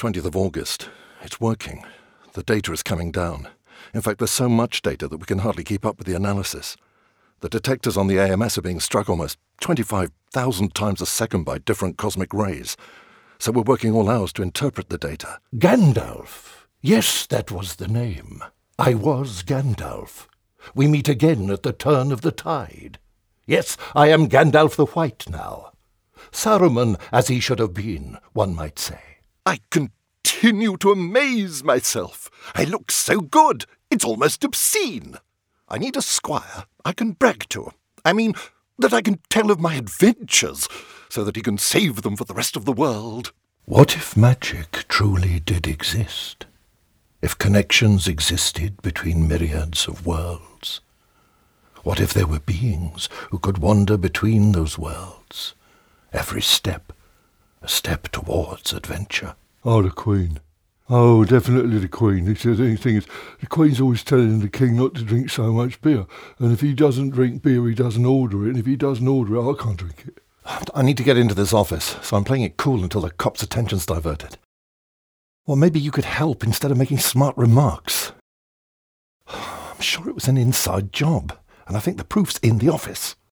20th of August. It's working. The data is coming down. In fact, there's so much data that we can hardly keep up with the analysis. The detectors on the AMS are being struck almost 25,000 times a second by different cosmic rays. So we're working all hours to interpret the data. Gandalf. Yes, that was the name. I was Gandalf. We meet again at the turn of the tide. Yes, I am Gandalf the White now. Saruman as he should have been, one might say. I continue to amaze myself. I look so good, it's almost obscene. I need a squire I can brag to. I mean, that I can tell of my adventures, so that he can save them for the rest of the world. What if magic truly did exist? If connections existed between myriads of worlds? What if there were beings who could wander between those worlds? Every step, a step towards adventure. Oh, the Queen. Oh, definitely the Queen. The thing is, the Queen's always telling the King not to drink so much beer. And if he doesn't drink beer, he doesn't order it. And if he doesn't order it, I can't drink it. I need to get into this office, so I'm playing it cool until the cop's attention's diverted. Or maybe you could help instead of making smart remarks. I'm sure it was an inside job, and I think the proof's in the office.